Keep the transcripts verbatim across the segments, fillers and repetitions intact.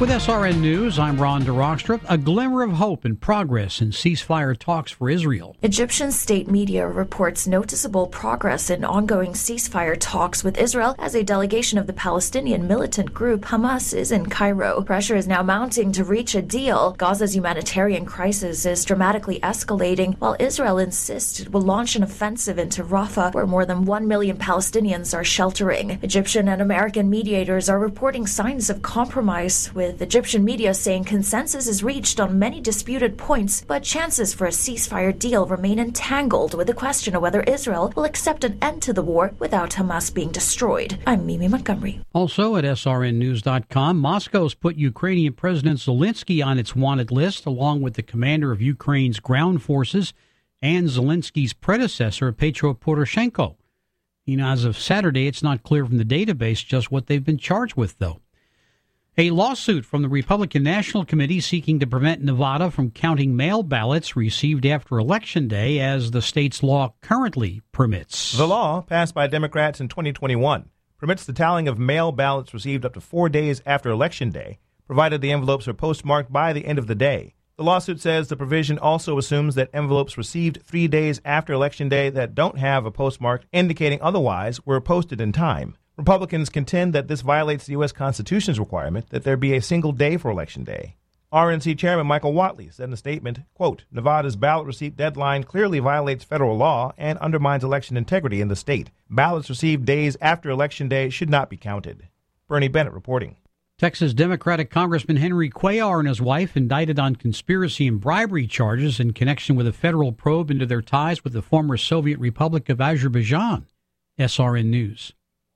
With S R N News, I'm Ron DeRockstra. A glimmer of hope and progress in ceasefire talks for Israel. Egyptian state media reports noticeable progress in ongoing ceasefire talks with Israel as a delegation of the Palestinian militant group Hamas is in Cairo. Pressure is now mounting to reach a deal. Gaza's humanitarian crisis is dramatically escalating, while Israel insists it will launch an offensive into Rafah, where more than one million Palestinians are sheltering. Egyptian and American mediators are reporting signs of compromise, with Egyptian media saying consensus is reached on many disputed points, but chances for a ceasefire deal remain entangled with the question of whether Israel will accept an end to the war without Hamas being destroyed. I'm Mimi Montgomery. Also at S R N news dot com, Moscow's put Ukrainian President Zelensky on its wanted list, along with the commander of Ukraine's ground forces and Zelensky's predecessor, Petro Poroshenko. You know, as of Saturday, it's not clear from the database just what they've been charged with, though. A lawsuit from the Republican National Committee seeking to prevent Nevada from counting mail ballots received after Election Day, as the state's law currently permits. The law, passed by Democrats in twenty twenty-one, permits the tallying of mail ballots received up to four days after Election Day, provided the envelopes are postmarked by the end of the day. The lawsuit says the provision also assumes that envelopes received three days after Election Day that don't have a postmark indicating otherwise were posted in time. Republicans contend that this violates the U S Constitution's requirement that there be a single day for Election Day. R N C Chairman Michael Whatley said in a statement, quote, Nevada's ballot receipt deadline clearly violates federal law and undermines election integrity in the state. Ballots received days after Election Day should not be counted. Bernie Bennett reporting. Texas Democratic Congressman Henry Cuellar and his wife indicted on conspiracy and bribery charges in connection with a federal probe into their ties with the former Soviet Republic of Azerbaijan. S R N News.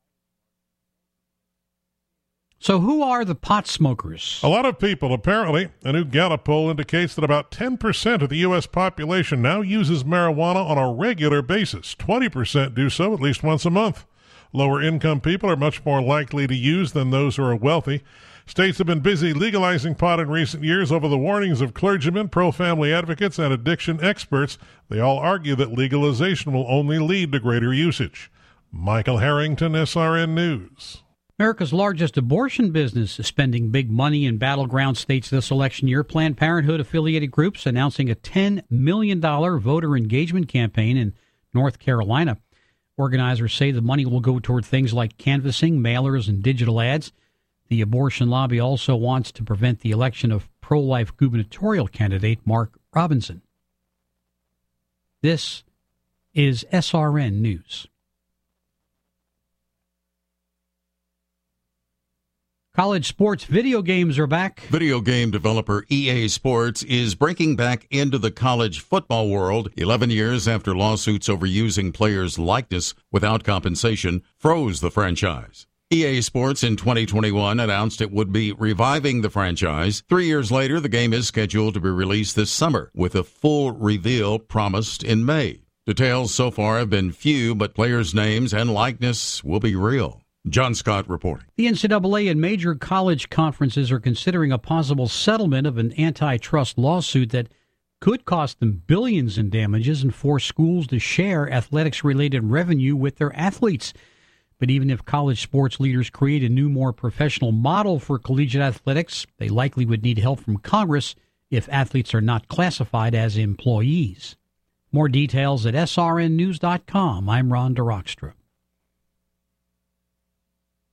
So who are the pot smokers? A lot of people, apparently. A new Gallup poll indicates that about ten percent of the U S population now uses marijuana on a regular basis. twenty percent do so at least once a month. Lower-income people are much more likely to use than those who are wealthy. States have been busy legalizing pot in recent years over the warnings of clergymen, pro-family advocates, and addiction experts. They all argue that legalization will only lead to greater usage. Michael Harrington, S R N News. America's largest abortion business is spending big money in battleground states this election year. Planned Parenthood-affiliated groups announcing a ten million dollars voter engagement campaign in North Carolina. Organizers say the money will go toward things like canvassing, mailers, and digital ads. The abortion lobby also wants to prevent the election of pro-life gubernatorial candidate Mark Robinson. This is S R N News. College sports video games are back. Video game developer E A Sports is breaking back into the college football world eleven years after lawsuits over using players' likeness without compensation froze the franchise. E A Sports in twenty twenty-one announced it would be reviving the franchise. Three years later, the game is scheduled to be released this summer, with a full reveal promised in May. Details so far have been few, but players' names and likeness will be real. John Scott reporting. The N C double A and major college conferences are considering a possible settlement of an antitrust lawsuit that could cost them billions in damages and force schools to share athletics-related revenue with their athletes. But even if college sports leaders create a new, more professional model for collegiate athletics, they likely would need help from Congress if athletes are not classified as employees. More details at S R N news dot com. I'm Ron DeRockstra.